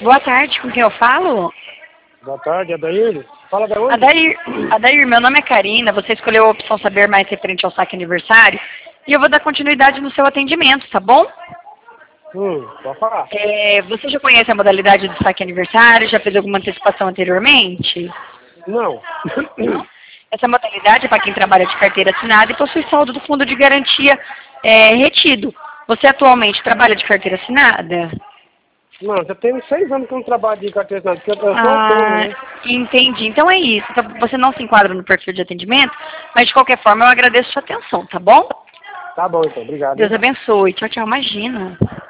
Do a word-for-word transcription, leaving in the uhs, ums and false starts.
Boa tarde, com quem eu falo? Boa tarde, Adair. Fala da onde? Adair, Adair, meu nome é Karina, você escolheu a opção Saber Mais referente ao saque aniversário e eu vou dar continuidade no seu atendimento, tá bom? Hum, pode falar. É, você já conhece a modalidade do saque aniversário? Já fez alguma antecipação anteriormente? Não. Não? Essa modalidade é para quem trabalha de carteira assinada e possui saldo do fundo de garantia é, retido. Você atualmente trabalha de carteira assinada? Não, já tem seis anos que eu não trabalho de carteira assinada, porque eu sou Ah, autônomo, né? entendi. Então é isso. Então, você não se enquadra no perfil de atendimento, mas de qualquer forma eu agradeço a sua atenção, tá bom? Tá bom, então. Obrigado. Deus Hein? abençoe. Tchau, tchau. Imagina.